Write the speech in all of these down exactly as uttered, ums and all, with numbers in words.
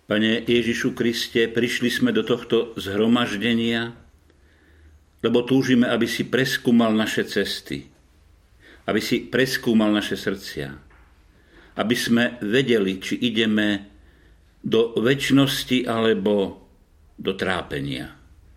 Pane Ježišu Kriste, prišli sme do tohto zhromaždenia, lebo túžime, aby si preskúmal naše cesty, aby si preskúmal naše srdcia, aby sme vedeli, či ideme do večnosti alebo do trápenia.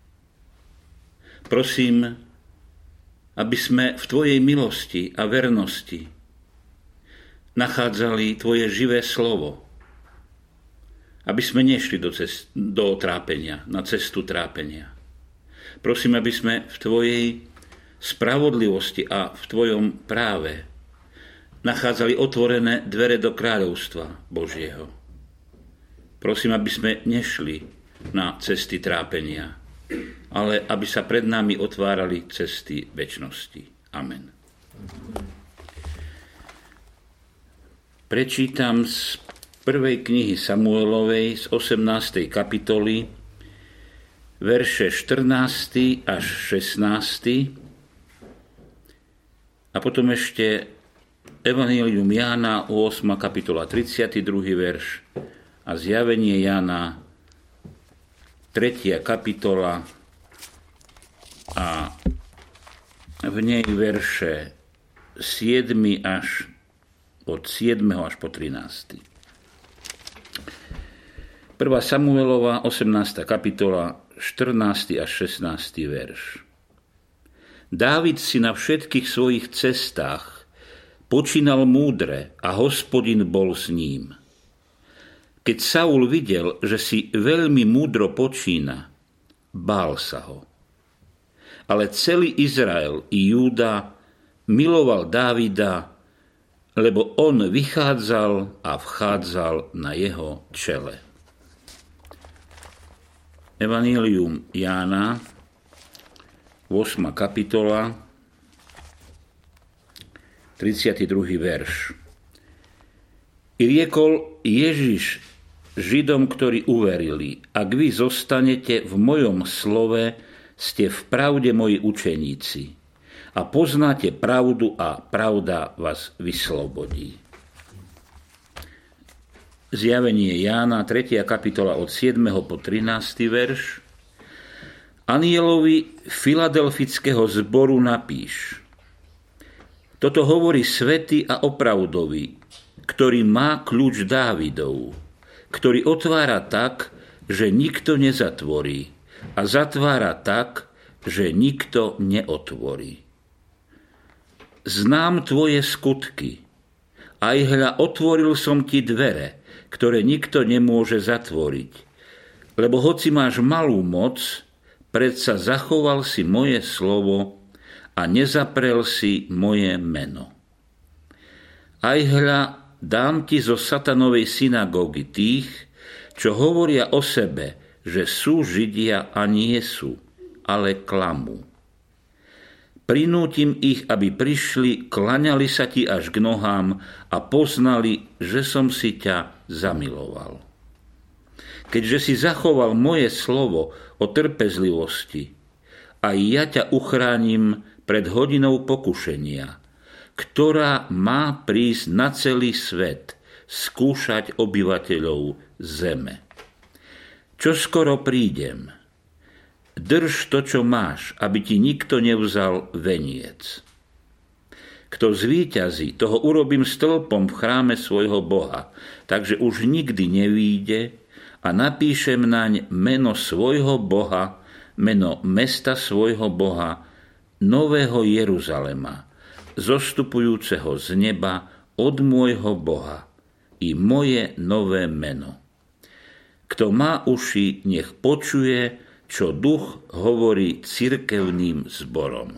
Prosím, aby sme v Tvojej milosti a vernosti nachádzali Tvoje živé slovo, aby sme nešli do, cest, do trápenia, na cestu trápenia. Prosím, aby sme v Tvojej spravodlivosti a v Tvojom práve nachádzali otvorené dvere do kráľovstva Božieho. Prosím, aby sme nešli na cesty trápenia, ale aby sa pred nami otvárali cesty večnosti. Amen. Prečítam z prvej knihy Samuelovej z osemnástej kapitoly, verše štrnásty až šestnásty a potom ešte Evanjelium Jána, ôsma kapitola, tridsiaty druhý verš a Zjavenie Jána, tretia kapitola a v nej verše siedmy až od siedmeho až po trinásty. prvá Samuelova, osemnásta kapitola, štrnásty až šestnásty verš. Dávid si na všetkých svojich cestách počínal múdre a Hospodin bol s ním. Keď Saul videl, že si veľmi múdro počína, bál sa ho. Ale celý Izrael i Júda miloval Dávida, lebo on vychádzal a vchádzal na jeho čele. Evanjelium Jána, ôsma kapitola, tridsiaty druhý verš. I riekol Ježiš Židom, ktorí uverili: ak vy zostanete v mojom slove, ste v pravde moji učeníci a poznáte pravdu a pravda vás vyslobodí. Zjavenie Jána, tretia kapitola od siedmeho po trinásty verš. Anielovi filadelfického zboru napíš: toto hovorí svätý a opravdový, ktorý má kľúč Dávidov, ktorý otvára tak, že nikto nezatvorí, a zatvára tak, že nikto neotvorí. Znám tvoje skutky, aj hľa otvoril som ti dvere, ktoré nikto nemôže zatvoriť. Lebo hoci máš malú moc, predsa zachoval si moje slovo a nezaprel si moje meno. Aj hľa dám ti zo satanovej synagógy tých, čo hovoria o sebe, že sú Židia a nie sú, ale klamú. Prinútim ich, aby prišli, klaňali sa ti až k nohám a poznali, že som si ťa zamiloval. Keďže si zachoval moje slovo o trpezlivosti, aj ja ťa uchránim pred hodinou pokušenia, ktorá má prísť na celý svet skúšať obyvateľov zeme. Čoskoro prídem. Drž to, čo máš, aby ti nikto nevzal veniec. Kto zvíťazí, toho urobím stĺpom v chráme svojho Boha, takže už nikdy nevíde, a napíšem naň meno svojho Boha, meno mesta svojho Boha, Nového Jeruzalema, zostupujúceho z neba od môjho Boha, i moje nové meno. Kto má uši, nech počuje, čo Duch hovorí cirkevným zborom.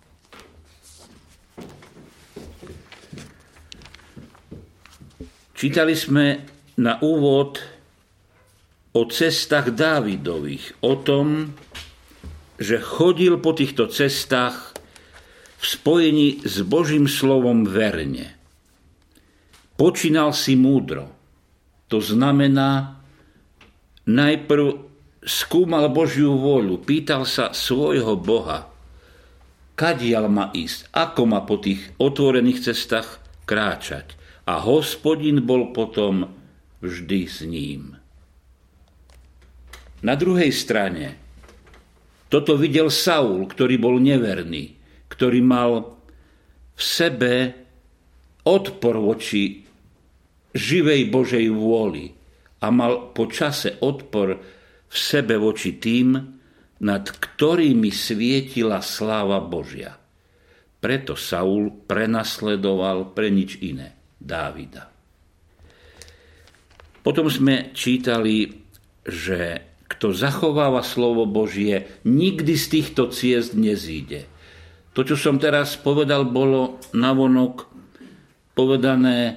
Čítali sme na úvod o cestách Dávidových, o tom, že chodil po týchto cestách v spojení s Božím slovom verne. Počínal si múdro. To znamená, najprv skúmal Božiu vôľu, pýtal sa svojho Boha, kadiaľ má ísť, ako má po tých otvorených cestách kráčať. A Hospodin bol potom vždy s ním. Na druhej strane, toto videl Saul, ktorý bol neverný, ktorý mal v sebe odpor voči živej Božej vôli a mal po čase odpor v sebe voči tým, nad ktorými svietila sláva Božia. Preto Saul prenasledoval pre nič iné Dávida. Potom sme čítali, že kto zachováva slovo Božie, nikdy z týchto ciest nezíde. To, čo som teraz povedal, bolo navonok povedané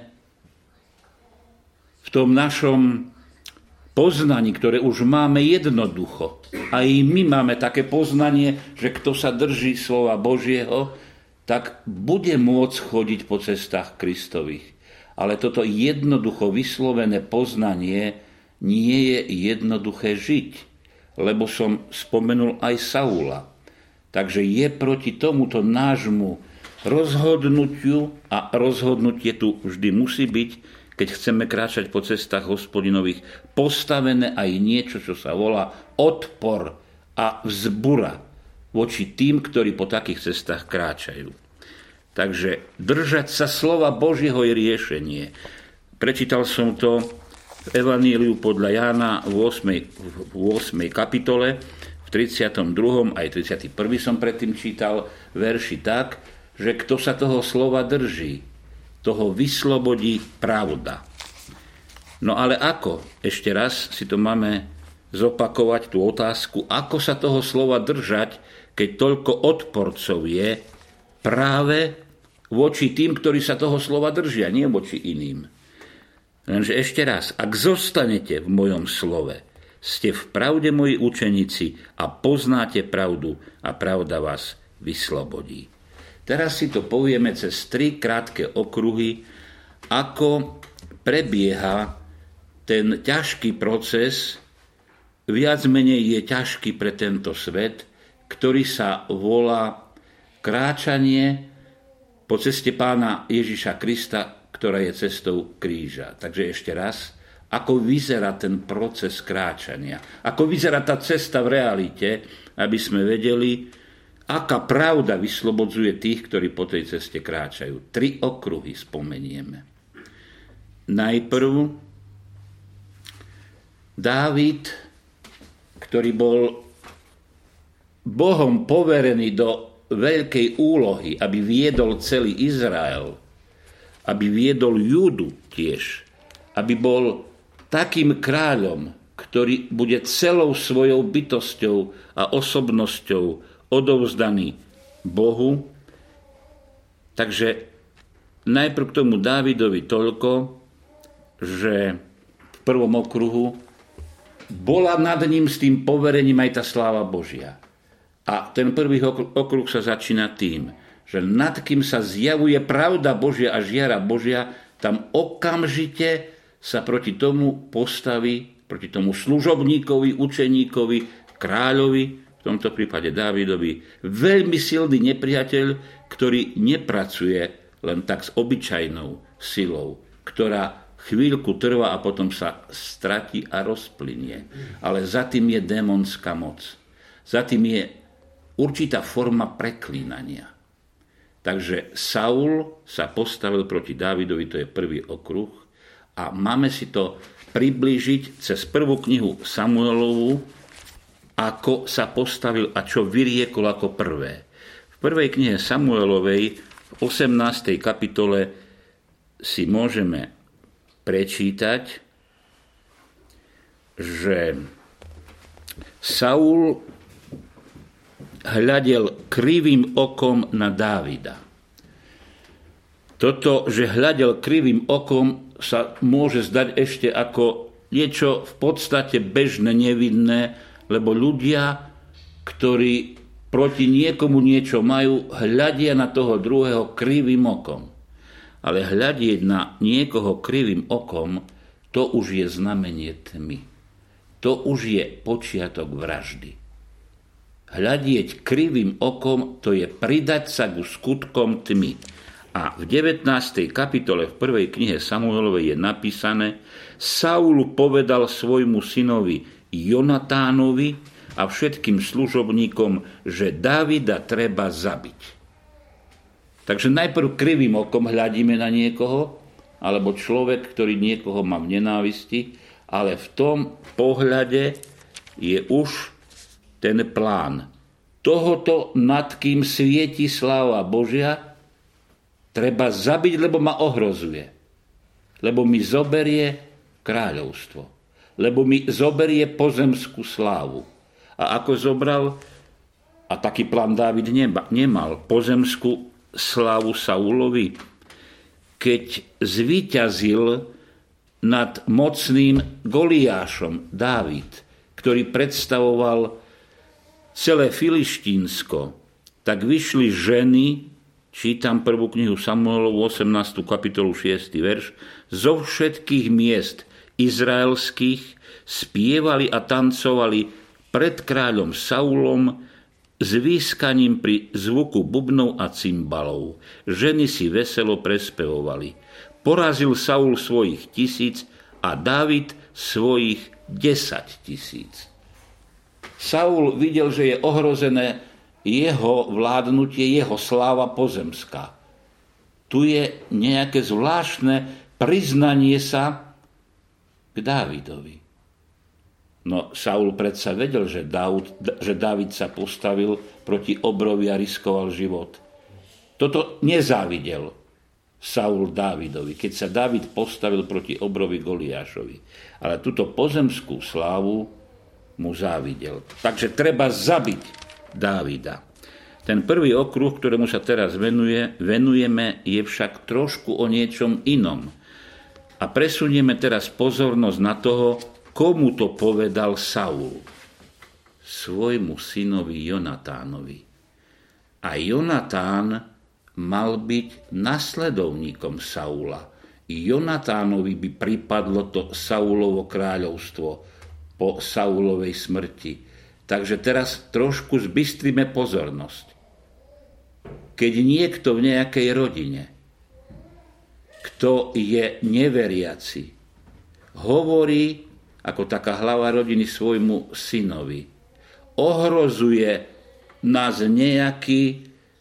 v tom našom poznaní, ktoré už máme jednoducho. A i my máme také poznanie, že kto sa drží slova Božieho, tak bude môcť chodiť po cestách Kristových. Ale toto jednoducho vyslovené poznanie nie je jednoduché žiť, lebo som spomenul aj Saula. Takže je proti tomuto nášmu rozhodnutiu, a rozhodnutie tu vždy musí byť, keď chceme kráčať po cestách Hospodinových, postavené aj niečo, čo sa volá odpor a vzbura voči tým, ktorí po takých cestách kráčajú. Takže držať sa slova Božieho je riešenie. Prečítal som to v Evaníliu podľa Jána v ôsmej kapitole, v tridsiatom druhom aj tridsiatom prvom som predtým čítal verši tak, že kto sa toho slova drží, toho vyslobodí pravda. No ale ako? Ešte raz si to máme zopakovať, tú otázku, ako sa toho slova držať, keď toľko odporcov je práve voči tým, ktorí sa toho slova držia, nie voči iným. Lenže ešte raz, ak zostanete v mojom slove, ste v pravde moji učeníci a poznáte pravdu a pravda vás vyslobodí. Teraz si to povieme cez tri krátke okruhy, ako prebieha ten ťažký proces, viac menej je ťažký pre tento svet, ktorý sa volá kráčanie po ceste Pána Ježiša Krista, ktorá je cestou kríža. Takže ešte raz, ako vyzerá ten proces kráčania, ako vyzerá tá cesta v realite, aby sme vedeli, aká pravda vyslobodzuje tých, ktorí po tej ceste kráčajú. Tri okruhy spomenieme. Najprv Dávid, ktorý bol Bohom poverený do veľkej úlohy, aby viedol celý Izrael, aby viedol Júdu tiež, aby bol takým kráľom, ktorý bude celou svojou bytosťou a osobnosťou odovzdaný Bohu. Takže najprv k tomu Dávidovi toľko, že v prvom okruhu bola nad ním s tým poverením aj tá sláva Božia. A ten prvý okruh sa začína tým, že nad kým sa zjavuje pravda Božia a žiara Božia, tam okamžite sa proti tomu postaví, proti tomu služobníkovi, učeníkovi, kráľovi, v tomto prípade Dávidovi, veľmi silný nepriateľ, ktorý nepracuje len tak s obyčajnou silou, ktorá chvíľku trvá a potom sa stratí a rozplynie. Ale za tým je démonská moc. Za tým je určitá forma preklínania. Takže Saul sa postavil proti Dávidovi, to je prvý okruh, a máme si to priblížiť cez prvú knihu Samuelovu, ako sa postavil a čo vyriekol ako prvé. V prvej knihe Samuelovej, v osemnástej kapitole, si môžeme prečítať, že Saul hľadel krivým okom na Dávida. Toto, že hľadel krivým okom, sa môže zdať ešte ako niečo v podstate bežné, nevinné, lebo ľudia, ktorí proti niekomu niečo majú, hľadia na toho druhého krivým okom. Ale hľadieť na niekoho krivým okom, to už je znamenie tmy. To už je počiatok vraždy. Hľadieť krivým okom, to je pridať sa ku skutkom tmy. A v devätnástej kapitole v prvej knihe Samuelovej je napísané: Saul povedal svojmu synovi Jonatánovi a všetkým služobníkom, že Dávida treba zabiť. Takže najprv krivým okom hľadíme na niekoho, alebo človek, ktorý niekoho má v nenávisti, ale v tom pohľade je už ten plán. Tohoto, nad kým svieti sláva Božia, treba zabiť, lebo ma ohrozuje. Lebo mi zoberie kráľovstvo. Lebo mi zoberie pozemskú slávu. A ako zobral, a taký plán Dávid nemal, pozemskú slávu Saulovi, keď zvíťazil nad mocným Goliášom Dávid, ktorý predstavoval celé Filištínsko, tak vyšli ženy, čítam prvú knihu Samuelovu, osemnástu kapitolu, šiesty verš, zo všetkých miest izraelských spievali a tancovali pred kráľom Saulom s výskaním pri zvuku bubnov a cymbalov. Ženy si veselo prespevovali. Porazil Saul svojich tisíc a Dávid svojich desať tisíc. Saul videl, že je ohrozené jeho vládnutie, jeho sláva pozemská. Tu je nejaké zvláštne priznanie sa k Dávidovi. No Saul predsa vedel, že, Dávid, že Dávid sa postavil proti obrovi a riskoval život. Toto nezávidel Saul Dávidovi, keď sa Dávid postavil proti obrovi Goliášovi. Ale túto pozemskú slávu mu závidel. Takže treba zabiť Dávida. Ten prvý okruh, ktorému sa teraz venuje, venujeme, je však trošku o niečom inom. A presunieme teraz pozornosť na toho, komu to povedal Saul. Svojmu synovi Jonatánovi. A Jonatán mal byť nasledovníkom Saula. Jonatánovi by pripadlo to Saulovo kráľovstvo po Saulovej smrti. Takže teraz trošku zbystrime pozornosť. Keď niekto v nejakej rodine, kto je neveriaci, hovorí ako taká hlava rodiny svojmu synovi, ohrozuje nás nejaký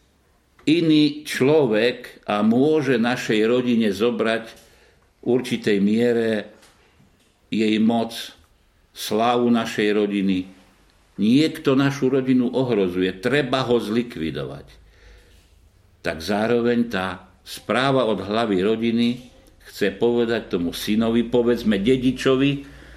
iný človek a môže našej rodine zobrať v určitej miere jej moc, slávu našej rodiny. Niekto našu rodinu ohrozuje, treba ho zlikvidovať. Tak zároveň tá správa od hlavy rodiny chce povedať tomu synovi, povedzme dedičovi,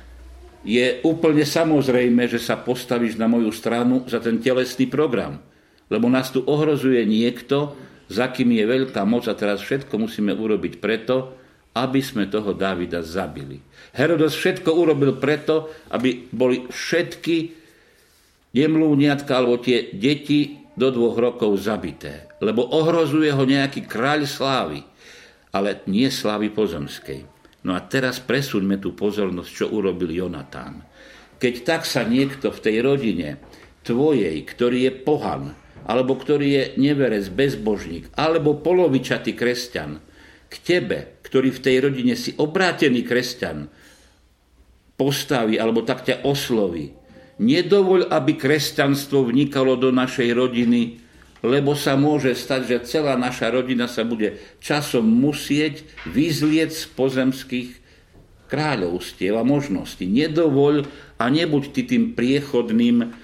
je úplne samozrejme, že sa postavíš na moju stranu za ten telesný program. Lebo nás tu ohrozuje niekto, za kým je veľká moc a teraz všetko musíme urobiť preto, aby sme toho Dávida zabili. Herodes všetko urobil preto, aby boli všetky nemluvniatka alebo tie deti do dvoch rokov zabité. Lebo ohrozuje ho nejaký kráľ slávy, ale nie slávy pozemskej. No a teraz presúďme tú pozornosť, čo urobil Jonatán. Keď tak sa niekto v tej rodine tvojej, ktorý je pohan, alebo ktorý je neverec, bezbožník, alebo polovičatý kresťan, k tebe, ktorý v tej rodine si obrátený kresťan, postaví, alebo tak ťa osloví, nedovoľ, aby kresťanstvo vnikalo do našej rodiny, lebo sa môže stať, že celá naša rodina sa bude časom musieť vyzlieť z pozemských kráľovstiev a možností. Nedovoľ a nebuď ty tým priechodným, um,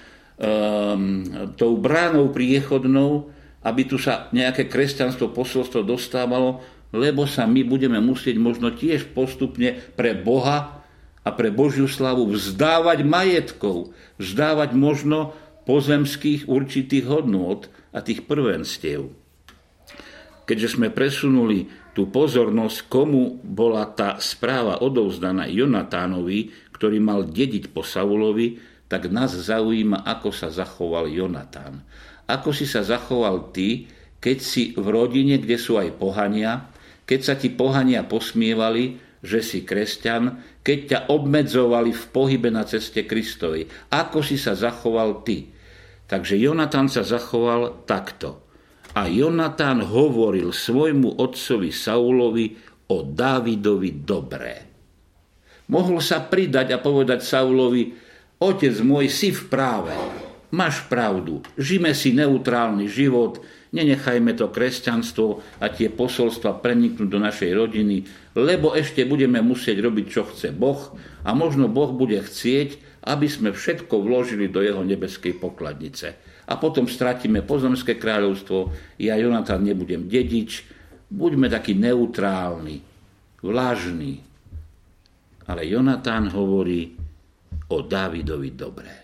tou bránou priechodnou, aby tu sa nejaké kresťanstvo, posolstvo dostávalo, lebo sa my budeme musieť možno tiež postupne pre Boha a pre Božiu slavu vzdávať majetkov, vzdávať možno pozemských určitých hodnôt a tých prvenstiev. Keďže sme presunuli tú pozornosť, komu bola tá správa odovzdaná Jonatánovi, ktorý mal dediť po Saulovi, tak nás zaujíma, ako sa zachoval Jonatán. Ako si sa zachoval ty, keď si v rodine, kde sú aj pohania, keď sa ti pohania posmievali, že si kresťan, keď ťa obmedzovali v pohybe na ceste Kristovej. Ako si sa zachoval ty? Takže Jonatán sa zachoval takto. A Jonatán hovoril svojmu otcovi Saulovi o Dávidovi dobré. Mohol sa pridať a povedať Saulovi, Otec môj, si v práve, máš pravdu, žijme si neutrálny život, nenechajme to kresťanstvo a tie posolstva preniknúť do našej rodiny, lebo ešte budeme musieť robiť, čo chce Boh a možno Boh bude chcieť, aby sme všetko vložili do jeho nebeskej pokladnice. A potom stratíme pozemské kráľovstvo, ja Jonatan nebudem dedič, buďme takí neutrálni, vlažní. Ale Jonatan hovorí o Dávidovi dobré.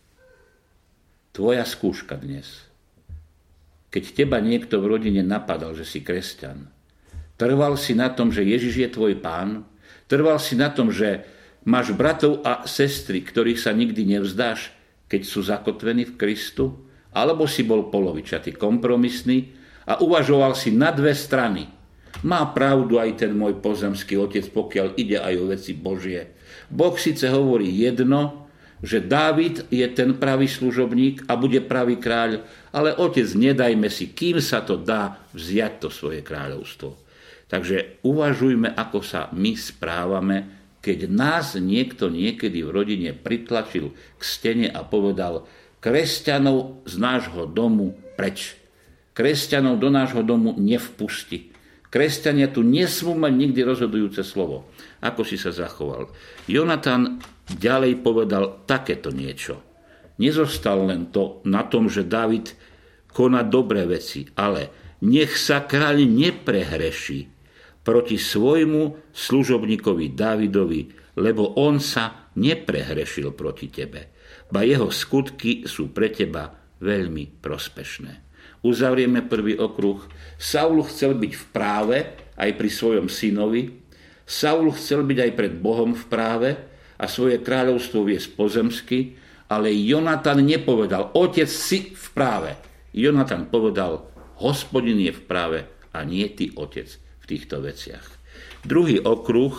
Tvoja skúška dnes. Keď teba niekto v rodine napadal, že si kresťan, trval si na tom, že Ježiš je tvoj pán, trval si na tom, že máš bratov a sestry, ktorých sa nikdy nevzdáš, keď sú zakotvení v Kristu, alebo si bol polovičatý, kompromisný a uvažoval si na dve strany. Má pravdu aj ten môj pozemský otec, pokiaľ ide aj o veci Božie. Boh síce hovorí jedno, že Dávid je ten pravý služobník a bude pravý kráľ, ale otec, nedajme si, kým sa to dá vziať to svoje kráľovstvo. Takže uvažujme, ako sa my správame, keď nás niekto niekedy v rodine pritlačil k stene a povedal: kresťanov z nášho domu preč. Kresťanov do nášho domu nevpusti. Kresťania tu nesmú mať nikdy rozhodujúce slovo. Ako si sa zachoval? Jonatan ďalej povedal takéto niečo. Nezostal len to na tom, že Dávid koná dobré veci, ale nech sa kráľ neprehreší proti svojmu služobníkovi Dávidovi, lebo on sa neprehrešil proti tebe. Ba jeho skutky sú pre teba veľmi prospešné. Uzavrieme prvý okruh. Saul chcel byť v práve aj pri svojom synovi. Saul chcel byť aj pred Bohom v práve a svoje kráľovstvo viesť pozemsky, ale Jonatan nepovedal: otec, si v práve. Jonatan povedal: Hospodin je v práve a nie ty, otec, v týchto veciach. Druhý okruh,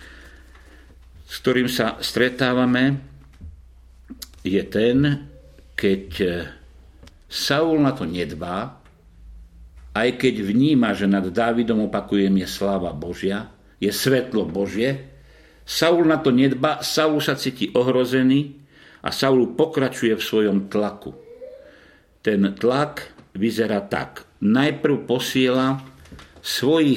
s ktorým sa stretávame, je ten, keď Saul na to nedbá, aj keď vníma, že nad Dávidom, opakujem, je sláva Božia, je svetlo Božie. Saul na to nedbá, Saul sa cíti ohrozený a Saul pokračuje v svojom tlaku. Ten tlak vyzerá tak. Najprv posiela svojich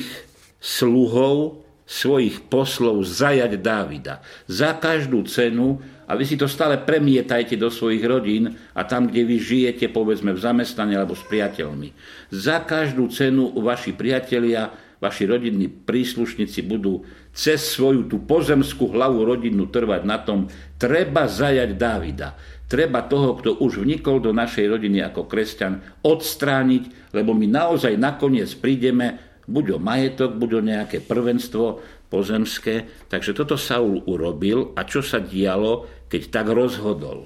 sluhov, svojich poslov zajať Dávida. Za každú cenu, a vy si to stále premietajte do svojich rodín a tam, kde vy žijete, povedzme v zamestnaní alebo s priateľmi. Za každú cenu vaši priatelia, vaši rodinní príslušníci budú cez svoju tú pozemskú hlavu rodinnú trvať na tom: treba zajať Dávida. Treba toho, kto už vnikol do našej rodiny ako kresťan, odstrániť, lebo my naozaj nakoniec prídeme buď o majetok, buď o nejaké prvenstvo pozemské. Takže toto Saul urobil. A čo sa dialo, keď tak rozhodol?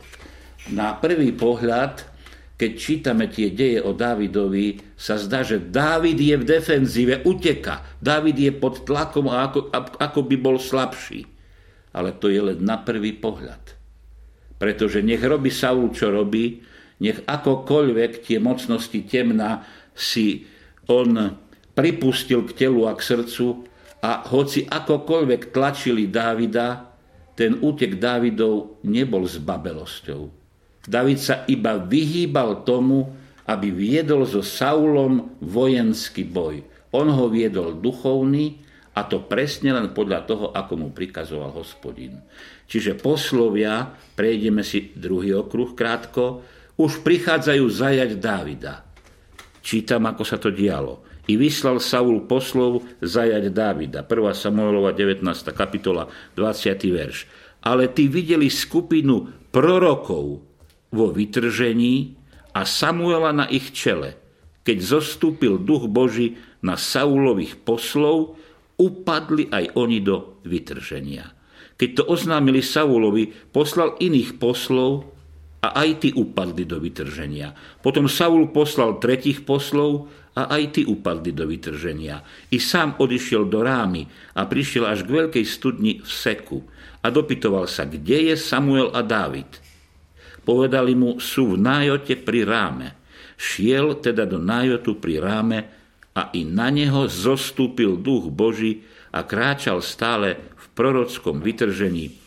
Na prvý pohľad, keď čítame tie deje o Dávidovi, sa zdá, že Dávid je v defenzíve, uteka. Dávid je pod tlakom a ako, ako by bol slabší. Ale to je len na prvý pohľad. Pretože nech robí Saul, čo robí, nech akokoľvek tie mocnosti temna si on pripustil k telu a k srdcu, a hoci akokoľvek tlačili Dávida, ten útek Dávidov nebol s babelosťou. Dávid sa iba vyhýbal tomu, aby viedol so Saulom vojenský boj. On ho viedol duchovný, a to presne len podľa toho, ako mu prikazoval Hospodin. Čiže poslovia, prejdeme si druhý okruh krátko, už prichádzajú zajať Dávida. Čítam, ako sa to dialo. I vyslal Saul poslov zajať Dávida. prvá Samuelova devätnásta kapitola, dvadsiaty verš. Ale tí videli skupinu prorokov vo vytržení a Samuela na ich čele. Keď zostúpil duch Boží na Saulových poslov, upadli aj oni do vytrženia. Keď to oznámili Saulovi, poslal iných poslov a aj tí upadli do vytrženia. Potom Saul poslal tretích poslov a aj tí upadli do vytrženia. I sám odišiel do Rámy a prišiel až k veľkej studni v Seku a dopytoval sa, kde je Samuel a Dávid. Povedali mu, sú v Nájote pri Ráme. Šiel teda do Nájotu pri Ráme a i na neho zostúpil duch Boží a kráčal stále v prorockom vytržení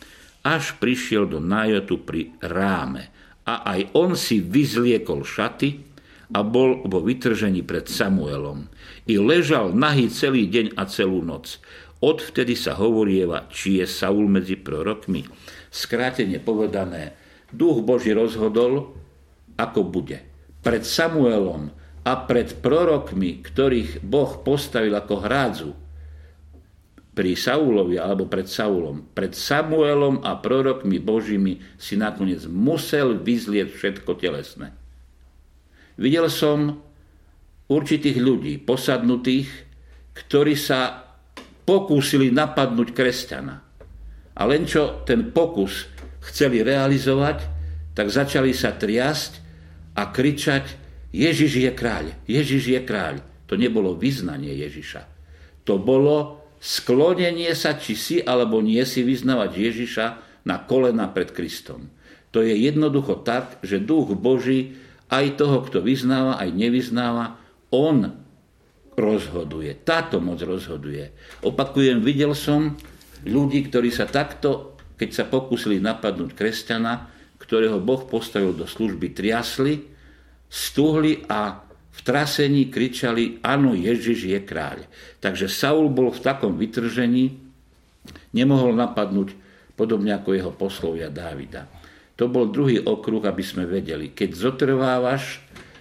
až prišiel do Nájotu pri Ráme. A aj on si vyzliekol šaty a bol vo vytržení pred Samuelom. I ležal nahý celý deň a celú noc. Odvtedy sa hovorieva, či je Saul medzi prorokmi. Skrátene povedané, Duch Boží rozhodol, ako bude. Pred Samuelom a pred prorokmi, ktorých Boh postavil ako hrádzu, pri Saulovi alebo pred Saulom, pred Samuelom a prorokmi Božími si nakoniec musel vyzlieť všetko telesné. Videl som určitých ľudí posadnutých, ktorí sa pokúsili napadnúť kresťana. A len čo ten pokus chceli realizovať, tak začali sa triasť a kričať: Ježiš je kráľ, Ježiš je kráľ. To nebolo vyznanie Ježiša. To bolo sklonenie sa, či si alebo nie si vyznávať Ježiša na kolena pred Kristom. To je jednoducho tak, že Duch Boží aj toho, kto vyznáva, aj nevyznáva, on rozhoduje. Táto moc rozhoduje. Opakujem, videl som ľudí, ktorí sa takto, keď sa pokúsili napadnúť kresťana, ktorého Boh postavil do služby, triasli, stuhli a v trasení kričali: áno, Ježiš je kráľ. Takže Saul bol v takom vytržení, nemohol napadnúť, podobne ako jeho poslovia Dávida. To bol druhý okruh, aby sme vedeli. Keď zotrvávaš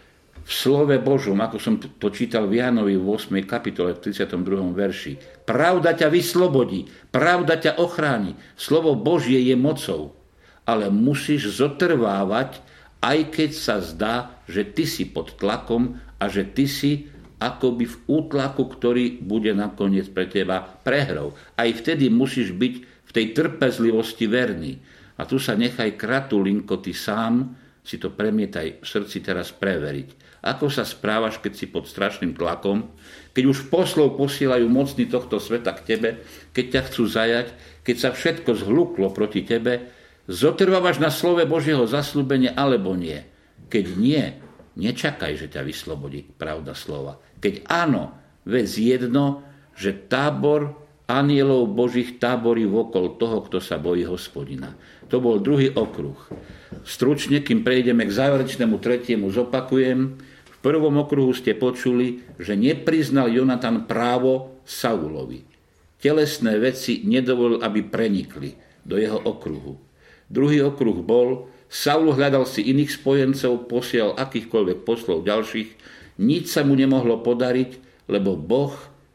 v slove Božom, ako som to čítal v Jánovi v ôsmej kapitole v tridsiatom druhom verši, pravda ťa vyslobodí, pravda ťa ochráni. Slovo Božie je mocou, ale musíš zotrvávať, aj keď sa zdá, že ty si pod tlakom a že ty si akoby v útlaku, ktorý bude nakoniec pre teba prehrou. Aj vtedy musíš byť v tej trpezlivosti verný. A tu sa nechaj kratulinko ty sám, si to premietaj v srdci teraz preveriť. Ako sa správaš, keď si pod strašným tlakom, keď už poslov posielajú mocní tohto sveta k tebe, keď ťa chcú zajať, keď sa všetko zhluklo proti tebe, zotrvávaš na slove Božieho zasľúbenia alebo nie? Keď nie, nečakaj, že ťa vyslobodí pravda slova. Keď áno, vedz jedno, že tábor anielov Božích táborí vokol toho, kto sa bojí Hospodina. To bol druhý okruh. Stručne, kým prejdeme k záverečnému tretiemu, zopakujem. V prvom okruhu ste počuli, že nepriznal Jonatan právo Saulovi. Telesné veci nedovolil, aby prenikli do jeho okruhu. Druhý okruh bol: Saul hľadal si iných spojencov, posiel akýchkoľvek poslov ďalších, nič sa mu nemohlo podariť, lebo Boh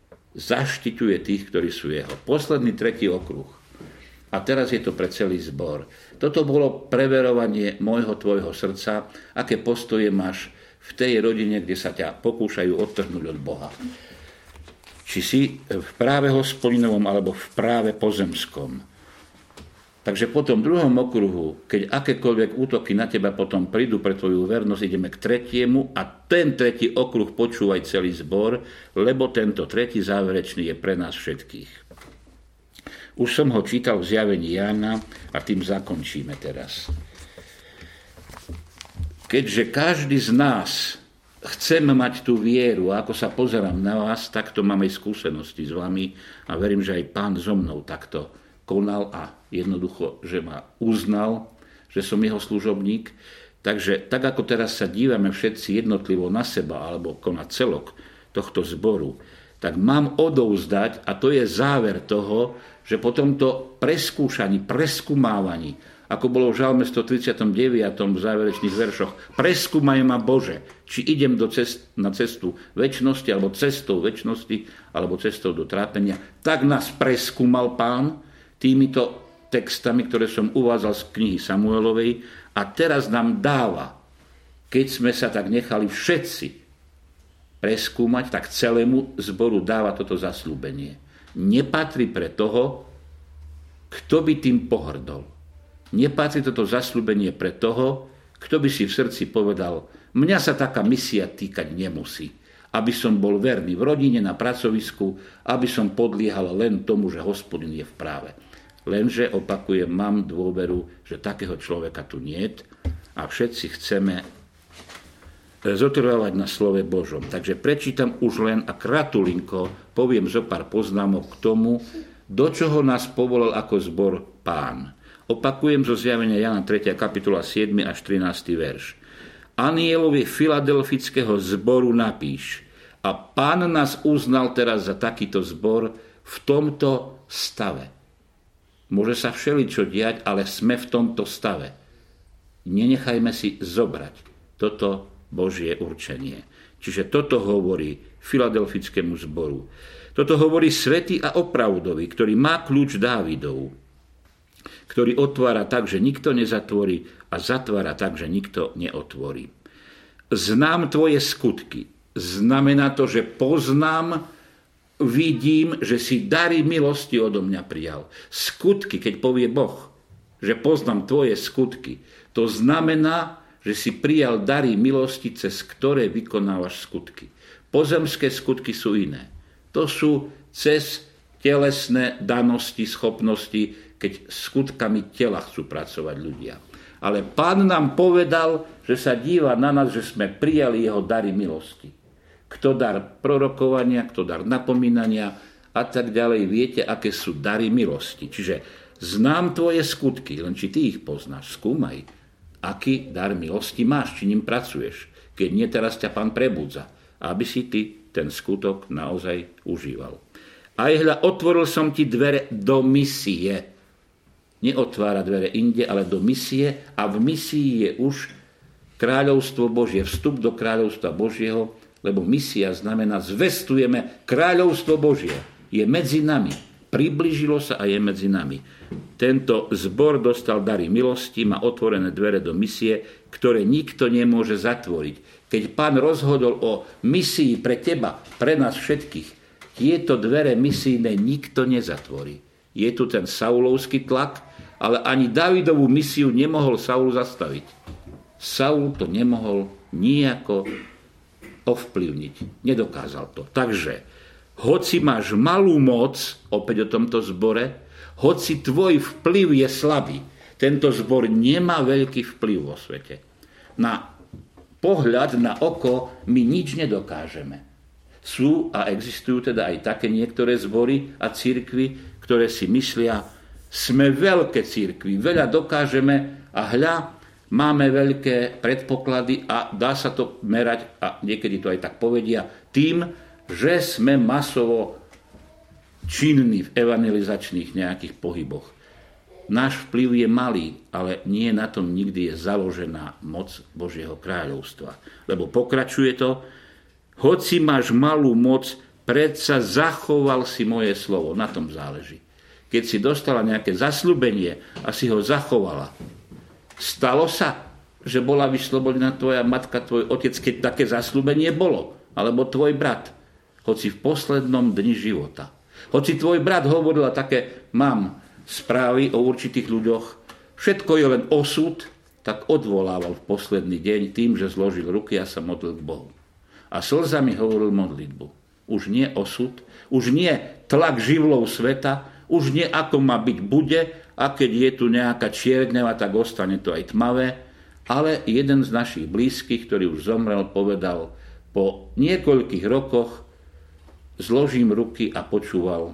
zaštiťuje tých, ktorí sú jeho. Posledný tretí okruh. A teraz je to pre celý zbor. Toto bolo preverovanie môjho tvojho srdca, aké postoje máš v tej rodine, kde sa ťa pokúšajú odtrhnúť od Boha. Či si v práve hospodinovom alebo v práve pozemskom. Takže po tom druhom okruhu, keď akékoľvek útoky na teba potom prídu pre tvoju vernosť, ideme k tretiemu a ten tretí okruh počúvaj celý zbor, lebo tento tretí záverečný je pre nás všetkých. Už som ho čítal v zjavení Jána a tým zakončíme teraz. Keďže každý z nás chcem mať tú vieru, a ako sa pozerám na vás, takto mám aj skúsenosti s vami a verím, že aj Pán so mnou takto konal a jednoducho, že ma uznal, že som jeho služobník. Takže tak ako teraz sa dívame všetci jednotlivo na seba alebo na celok tohto zboru, tak mám odovzdať, a to je záver toho, že po tomto preskúšaní, preskúmávaní, ako bolo v Žalme stotridsiatom deviatom v záverečných veršoch, preskúmaj ma Bože, či idem do cest, na cestu večnosti, alebo cestou večnosti, alebo cestou do trápenia, tak nás preskúmal Pán týmito textami, ktoré som uvádzal z knihy Samuelovej, a teraz nám dáva, keď sme sa tak nechali všetci preskúmať, tak celému zboru dáva toto zasľúbenie. Nepatrí pre toho, kto by tým pohrdol. Nepatrí toto zasľúbenie pre toho, kto by si v srdci povedal: mňa sa taká misia týkať nemusí. Aby som bol verný v rodine, na pracovisku, aby som podliehal len tomu, že Hospodin je v práve. Lenže, opakujem, mám dôveru, že takého človeka tu niet a všetci chceme zotrvávať na slove Božom. Takže prečítam už len a kratulinko poviem zo pár poznámok k tomu, do čoho nás povolal ako zbor Pán. Opakujem zo zjavenia Jana tretia kapitola siedmy až trinásty verš. Anielovi filadelfického zboru napíš: a Pán nás uznal teraz za takýto zbor v tomto stave. Môže sa všeličo diať, ale sme v tomto stave. Nenechajme si zobrať toto Božie určenie. Čiže toto hovorí filadelfickému zboru. Toto hovorí svätý a opravdový, ktorý má kľúč Dávidov, ktorý otvára tak, že nikto nezatvorí a zatvára tak, že nikto neotvorí. Znám tvoje skutky. Znamená to, že poznám, vidím, že si dary milosti odo mňa prijal. Skutky, keď povie Boh, že poznám tvoje skutky, to znamená, že si prijal dary milosti, cez ktoré vykonávaš skutky. Pozemské skutky sú iné. To sú cez telesné danosti, schopnosti, keď skutkami tela chcú pracovať ľudia. Ale Pán nám povedal, že sa díva na nás, že sme prijali jeho dary milosti. Kto dar prorokovania, kto dar napomínania a tak ďalej. Viete, aké sú dary milosti. Čiže znám tvoje skutky, len či ty ich poznáš, skúmaj, aký dar milosti máš, či ním pracuješ. Keď nie, teraz ťa Pán prebudza, aby si ty ten skutok naozaj užíval. Aj hľa, otvoril som ti dvere do misie. Neotvára dvere inde, ale do misie, a v misii je už kráľovstvo Božie, vstup do kráľovstva Božieho, lebo misia znamená zvestujeme kráľovstvo Božie. Je medzi nami. Priblížilo sa a je medzi nami. Tento zbor dostal dary milosti, má otvorené dvere do misie, ktoré nikto nemôže zatvoriť. Keď Pán rozhodol o misii pre teba, pre nás všetkých, tieto dvere misijné nikto nezatvorí. Je tu ten saulovský tlak, ale ani Dávidovú misiu nemohol Saul zastaviť. Saul to nemohol nijako ovplyvniť. Nedokázal to. Takže, hoci máš malú moc, opäť o tomto zbore, hoci tvoj vplyv je slabý, tento zbor nemá veľký vplyv vo svete. Na pohľad, na oko my nič nedokážeme. Sú a existujú teda aj také niektoré zbory a cirkvi, ktoré si myslia, sme veľké cirkvi, veľa dokážeme a hľa, máme veľké predpoklady a dá sa to merať, a niekedy to aj tak povedia, tým, že sme masovo činní v evangelizačných nejakých pohyboch. Náš vplyv je malý, ale nie na tom nikdy je založená moc Božieho kráľovstva. Lebo pokračuje to, hoci máš malú moc, predsa zachoval si moje slovo. Na tom záleží. Keď si dostala nejaké zasľúbenie a si ho zachovala, stalo sa, že bola vyslobodená tvoja matka, tvoj otec, keď také zasľúbenie bolo, alebo tvoj brat, hoci v poslednom dni života. Hoci tvoj brat hovoril, a také mám správy o určitých ľuďoch, všetko je len osud, tak odvolával v posledný deň tým, že zložil ruky a sa modlil k Bohu. A slzami hovoril modlitbu. Už nie osud, už nie tlak živlov sveta, už nie ako má byť bude, a keď je tu nejaká čierňava, tak ostane to aj tmavé. Ale jeden z našich blízkych, ktorý už zomrel, povedal, po niekoľkých rokoch zložím ruky a počúval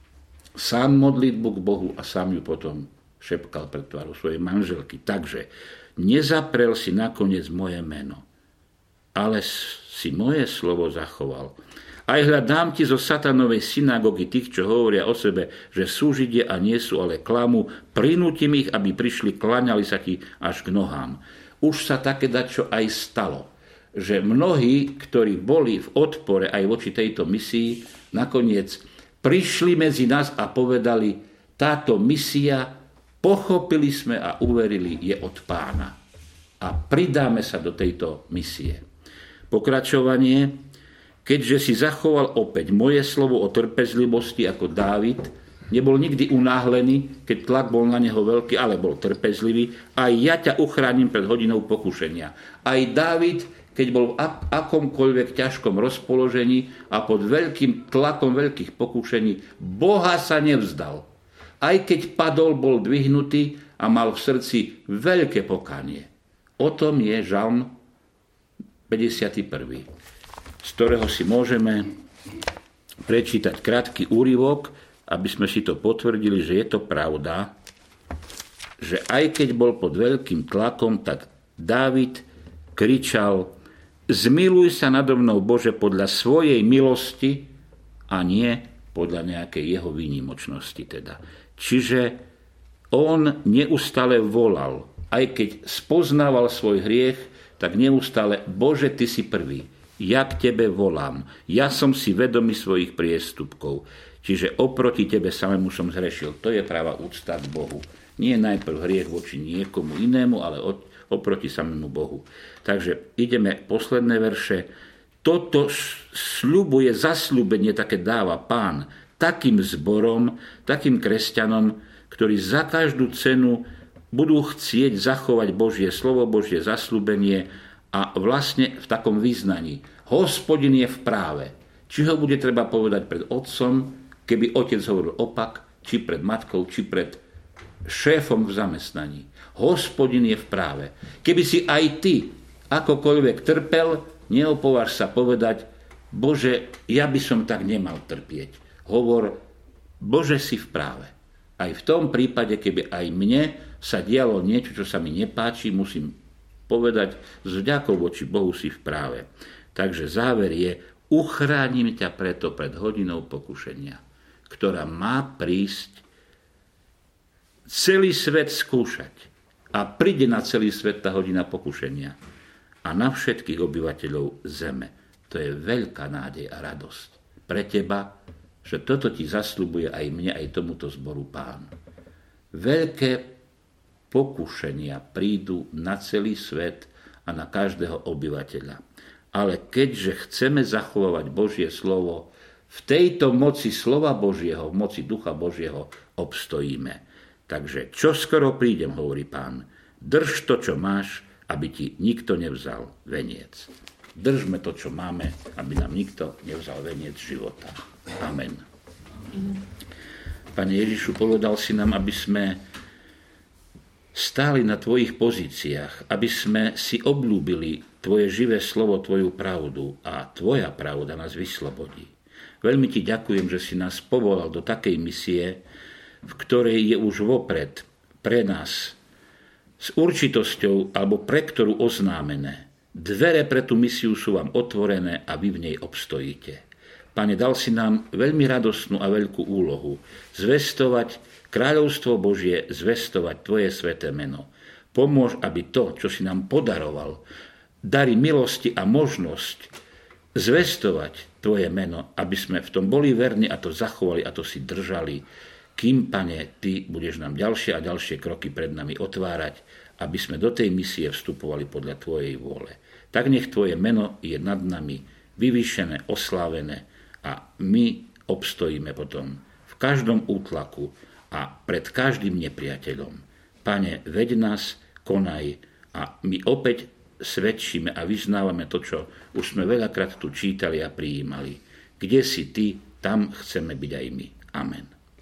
sám modlitbu k Bohu a sám ju potom šepkal pred tvárou svojej manželky. Takže nezaprel si nakoniec moje meno, ale si moje slovo zachoval. Aj hľadám ti zo satanovej synagógy tých, čo hovoria o sebe, že sú Židia a nie sú, ale klamu, prinútim ich, aby prišli, klaňali sa ti až k nohám. Už sa také dačo aj stalo, že mnohí, ktorí boli v odpore aj voči tejto misii, nakoniec prišli medzi nás a povedali, táto misia, pochopili sme a uverili, je od Pána. A pridáme sa do tejto misie. Pokračovanie. Keďže si zachoval opäť moje slovo o trpezlivosti ako Dávid, nebol nikdy unáhlený, keď tlak bol na neho veľký, ale bol trpezlivý, aj ja ťa uchránim pred hodinou pokušenia. Aj Dávid, keď bol v akomkoľvek ťažkom rozpoložení a pod veľkým tlakom veľkých pokušení, Boha sa nevzdal. Aj keď padol, bol dvihnutý a mal v srdci veľké pokánie. O tom je Žalm päťdesiaty prvý. Z ktorého si môžeme prečítať krátky úryvok, aby sme si to potvrdili, že je to pravda, že aj keď bol pod veľkým tlakom, tak Dávid kričal: zmiluj sa nado mnou, Bože, podľa svojej milosti a nie podľa nejakej jeho výnimočnosti. Teda. Čiže on neustále volal, aj keď spoznával svoj hriech, tak neustále: Bože, ty si prvý, ja k tebe volám, ja som si vedomý svojich priestupkov. Čiže oproti tebe samému som zhrešil. To je práva úcta k Bohu. Nie najprv hriech voči niekomu inému, ale oproti samému Bohu. Takže ideme posledné verše. Toto sľubuje, zasľúbenie také dáva Pán takým zborom, takým kresťanom, ktorí za každú cenu budú chcieť zachovať Božie slovo, Božie zasľúbenie a vlastne v takom význaní. Hospodin je v práve. Či ho bude treba povedať pred otcom, keby otec hovoril opak, či pred matkou, či pred šéfom v zamestnaní. Hospodin je v práve. Keby si aj ty akokoľvek trpel, neopováž sa povedať: Bože, ja by som tak nemal trpieť. Hovor: Bože, si v práve. Aj v tom prípade, keby aj mne sa dialo niečo, čo sa mi nepáči, musím povedať s vďakou voči Bohu, si v práve. Takže záver je: uchránim ťa preto pred hodinou pokušenia, ktorá má prísť celý svet skúšať. A príde na celý svet tá hodina pokušenia. A na všetkých obyvateľov zeme. To je veľká nádej a radosť pre teba, že toto ti zasľubuje aj mne, aj tomuto zboru Pán. Veľké pokušenia prídu na celý svet a na každého obyvateľa. Ale keďže chceme zachovávať Božie slovo, v tejto moci slova Božieho, v moci Ducha Božieho obstojíme. Takže čo skoro prídem, hovorí Pán, drž to, čo máš, aby ti nikto nevzal veniec. Držme to, čo máme, aby nám nikto nevzal veniec života. Amen. Pane Ježišu, povedal si nám, aby sme stáli na tvojich pozíciách, aby sme si obľúbili tvoje živé slovo, tvoju pravdu, a tvoja pravda nás vyslobodí. Veľmi ti ďakujem, že si nás povolal do takej misie, v ktorej je už vopred pre nás s určitosťou, alebo pre ktorú oznámené. Dvere pre tú misiu sú vám otvorené a vy v nej obstojíte. Pane, dal si nám veľmi radostnú a veľkú úlohu zvestovať kráľovstvo Božie, zvestovať tvoje sväté meno. Pomôž, aby to, čo si nám podaroval, dary milosti a možnosť zvestovať tvoje meno, aby sme v tom boli verní a to zachovali a to si držali, kým, Pane, ty budeš nám ďalšie a ďalšie kroky pred nami otvárať, aby sme do tej misie vstupovali podľa tvojej vôle. Tak nech tvoje meno je nad nami vyvýšené, oslávené a my obstojíme potom v každom útlaku a pred každým nepriateľom. Pane, veď nás, konaj, a my opäť svedčíme a vyznávame to, čo už sme veľakrát tu čítali a prijímali. Kde si ty, tam chceme byť aj my. Amen.